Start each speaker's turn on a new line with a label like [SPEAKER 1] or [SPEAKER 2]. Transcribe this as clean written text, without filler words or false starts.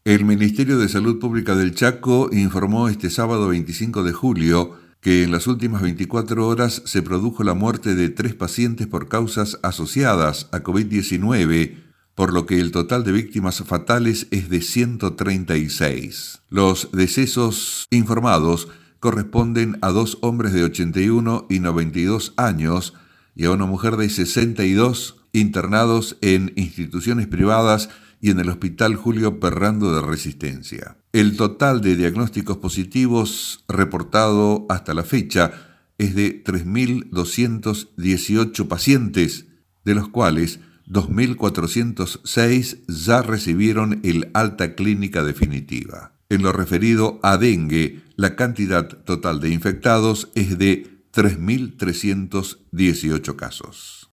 [SPEAKER 1] El Ministerio de Salud Pública del Chaco informó este sábado 25 de julio que en las últimas 24 horas se produjo la muerte de 3 pacientes por causas asociadas a COVID-19, por lo que el total de víctimas fatales es de 136. Los decesos informados corresponden a 2 hombres de 81 y 92 años y a una mujer de 62 internados en instituciones privadas y en el Hospital Julio Perrando de Resistencia. El total de diagnósticos positivos reportado hasta la fecha es de 3.218 pacientes, de los cuales 2.406 ya recibieron el alta clínica definitiva. En lo referido a dengue, la cantidad total de infectados es de 3.318 casos.